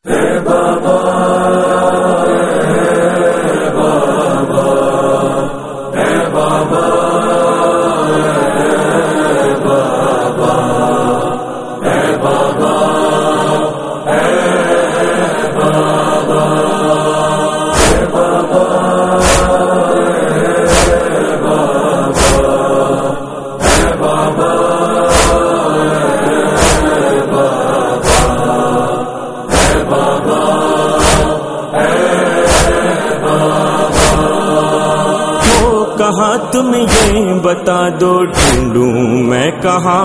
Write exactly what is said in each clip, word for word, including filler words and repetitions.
کہاں تم یہ بتا دو ڈھونڈوں میں کہاں،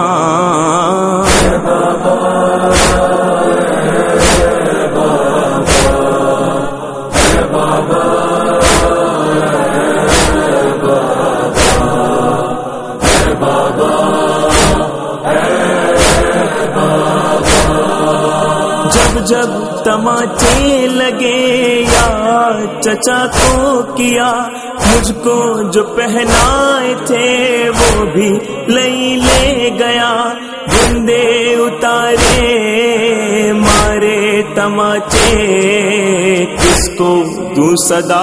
جب جب تماچے لگے یا چچا کو کیا، مجھ کو جو پہنائے تھے وہ بھی لئی لے گیا، بندے اتارے مارے تماچے کس کو دوں صدا،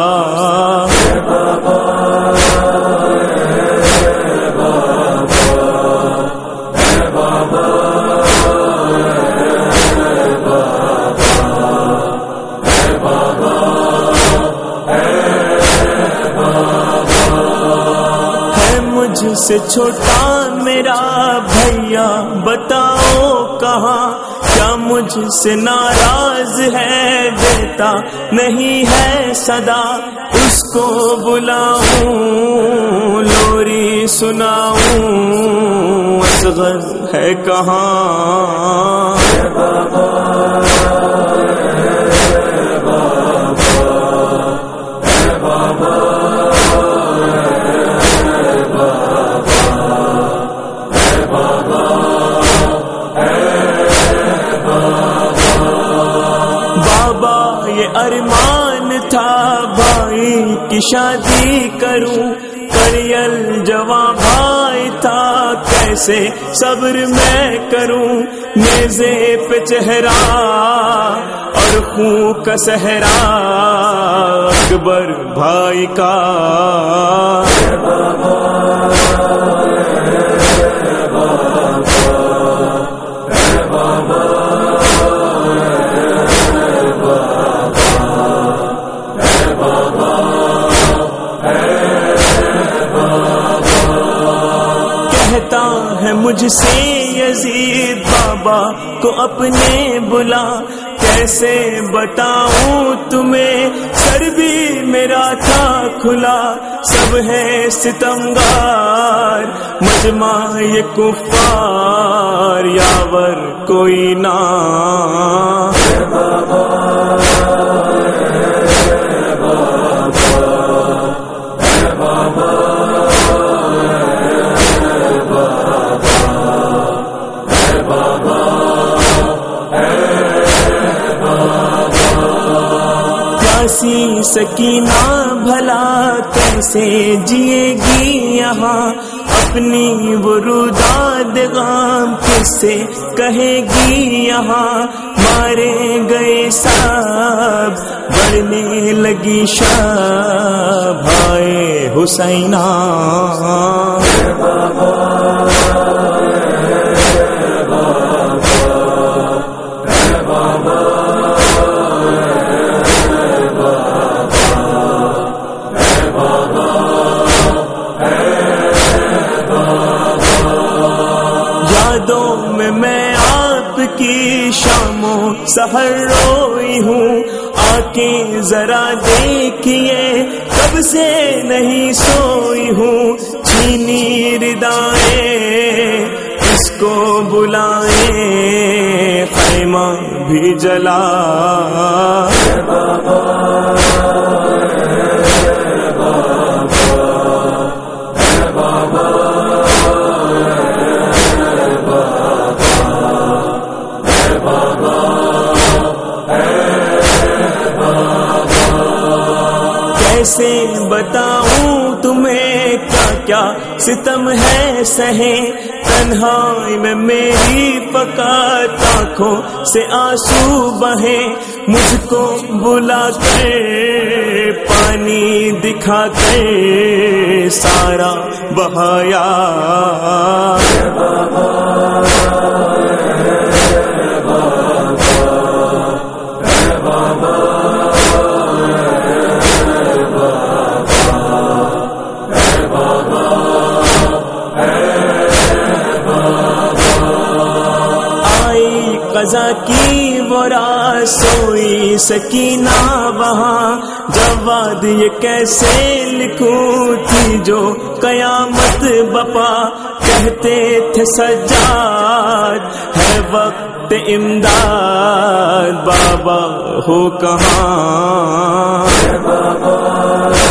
مجھ سے چھوٹا میرا بھیا بتاؤ کہاں، کیا مجھ سے ناراض ہے دیتا نہیں ہے صدا، اس کو بلاؤں لوری سناؤں اصغر ہے کہاں، ارمان تھا بھائی کی شادی کروں، کریل جوان بھائی تھا کیسے صبر میں کروں، نیزے پہ چہرہ اور خون کا صحرا اکبر بھائی کا، کہتا ہے مجھ سے یزید بابا کو اپنے بلا، کیسے بتاؤں تمہیں سر بھی میرا تھا کھلا، سب ہے ستمگار مجمع یہ کفار یاور کوئی نہ، سکینہ بھلا کیسے جیے گی یہاں، اپنی وہ روداد غام کس سے کہے گی یہاں، مارے گئے سب بڑھنے لگی شب ہائے حسینہ، میں آپ کی شاموں سحر روئی ہوں، آ کے ذرا دیکھیے کب سے نہیں سوئی ہوں، چھینی ردائیں اس کو بلائیں خیمہ بھی جلا، کیسے بتاؤں تمہیں کیا کیا ستم ہے سہے، تنہائی میں میری پکا تا آنکھوں سے آنسو بہے، مجھ کو بلا کر پانی دکھا کر سارا بہایا۔ قضا کی وہ رات سوئی سکینہ وہاں، جواد یہ کیسے لکھوں تھی جو قیامت بپا، کہتے تھے سجاد ہے وقت امداد، بابا ہو کہاں؟